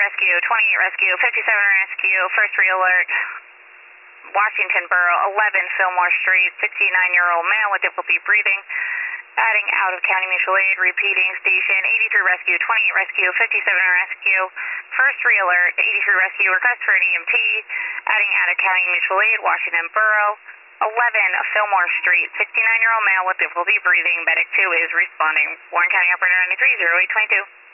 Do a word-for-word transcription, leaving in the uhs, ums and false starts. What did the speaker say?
rescue, twenty-eight rescue, fifty-seven rescue, first re-alert. Washington Borough, eleven Fillmore Street, sixty-nine-year-old male with difficulty breathing. Adding out of County Mutual Aid, repeating station eighty-three rescue, twenty-eight rescue, fifty-seven rescue, first re-alert, eighty-three rescue, request for an E M T. Adding out of County Mutual Aid, Washington Borough, eleven Fillmore Street, sixty-nine-year-old male with difficulty breathing. Medic two is responding. Warren County Operator ninety-three, zero eight twenty-two.